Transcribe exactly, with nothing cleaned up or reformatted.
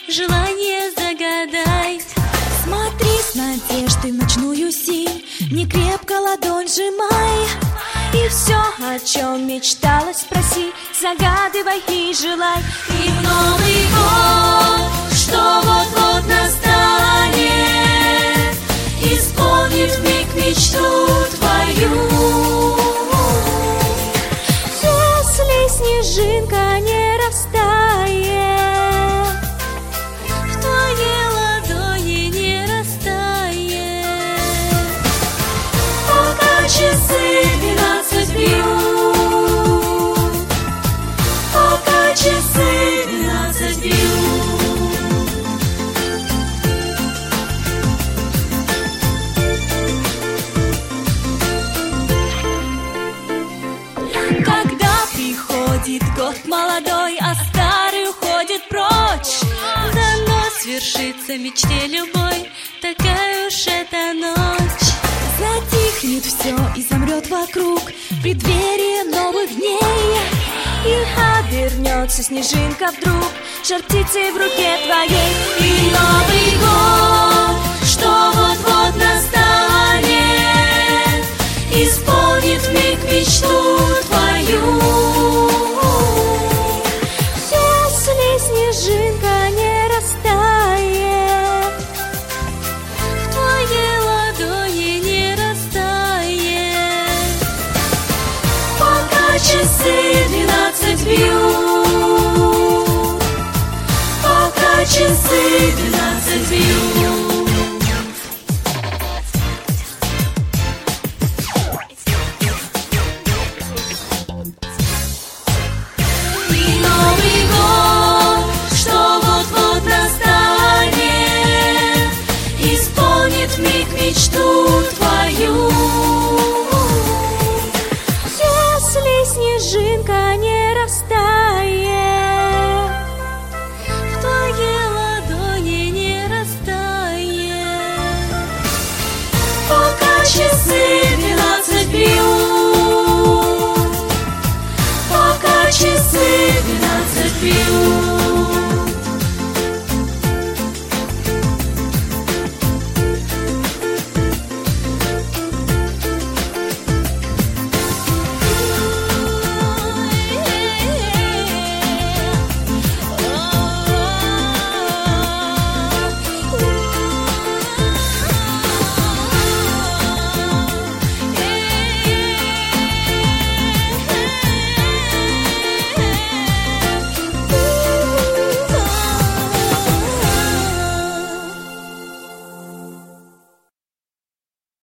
желание загадай. Смотри с надеждой в ночную синь, не крепко ладонь сжимай. И все, о чем мечталось, спроси, загадывай и желай. И в Новый год, что вот-вот настанет, исполнит вмиг мечту твою. Если снежинка не растает, в твоей ладони не растает, пока часы двенадцать бьют, пока часы двенадцать бьют. Когда приходит год молодой, а старый уходит прочь, дано свершится мечте любой, такая уж эта ночь. Затихнет все и замрет вокруг в преддверии новых дней. И обернется снежинка вдруг жар птицы в руке твоей. И Новый год, что вот-вот настанет, исполнит вмиг мечту твою. Если снежинка не растает, в твоей ладони не растает, пока часы двенадцать бьют, пока часы двенадцать бьют. И Новый год, что вот-вот настанет, исполнит вмиг мечту твою. Если снежинка не растает, В твоей ладони не растает, пока часы двенадцать бьют, пока часы двенадцать бьют.